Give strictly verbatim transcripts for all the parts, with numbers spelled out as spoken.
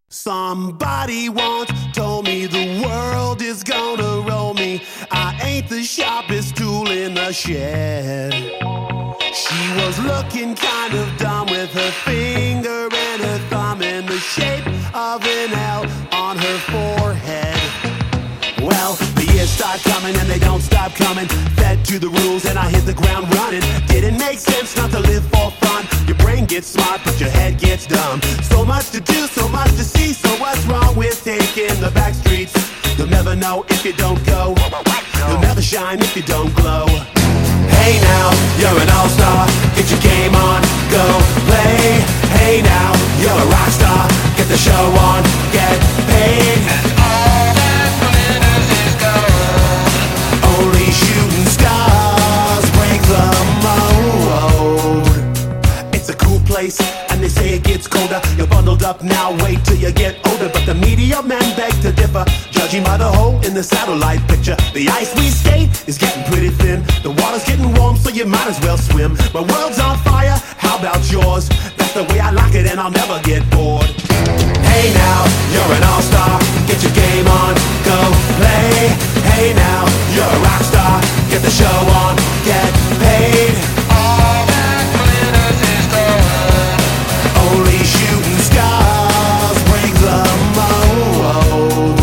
Somebody once told me the world is gonna roll me. I ain't the sharpest tool in the shed. She was looking kind of dumb with her finger and her thumb in the shape of an L on her forehead. Well, the years start coming and they don't stop coming. Fed to the rules and I hit the ground running. Didn't make sense not to live for fun. Your brain gets smart but your head gets dumb. So much to do, so much to see. So what's wrong with taking the back streets? You'll never know if you don't go. You'll never shine if you don't glow. Hey now, you're an all-star. Get your game on, go play. Hey now, you're a rock star. Get the show on, get paid. And all that glitters is gold. Only shooting stars break the mold. It's a cool place, and they say it gets colder. You're bundled up now, wait till you get older. But the media men beg to differ, judging by the hole in the satellite picture. The ice we skate is getting pretty thin. The water's getting warm, so you might as well swim. My world's on fire, how about yours? That's the way I like it, and I'll never get bored. Hey now, you're an all-star. Get your game on, go play. Hey now, you're a rock star. Get the show on, get paid. All that glitters is gold. Only shooting stars break the mold.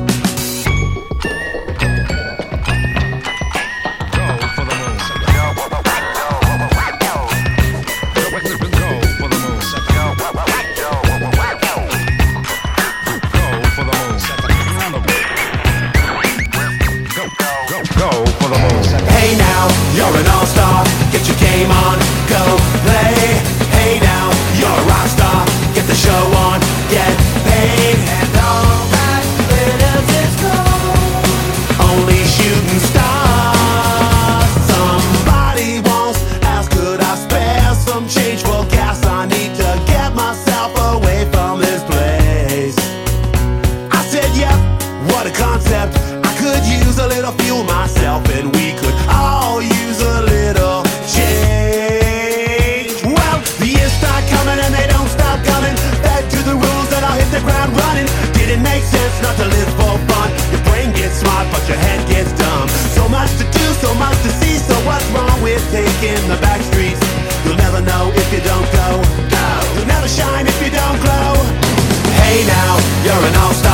Hey now, you're an all-star. Get your game on, go play. Hey now, you're a rock star. Get the show on, get paid. And all that glitters is gold. Only shooting stars. Somebody once asked, could I spare some change for gas? I need to get myself away from this place. I said, yep, what a concept. I could use a little fuel myself, and we could all use a little change. Well, the years start coming and they don't stop coming. Back to the rules and I'll hit the ground running. Didn't make sense not to live for fun. Your brain gets smart but your head gets dumb. So much to do, so much to see. So what's wrong with taking the back streets? You'll never know if you don't go. You'll never shine if you don't glow. Hey now, you're an all-star.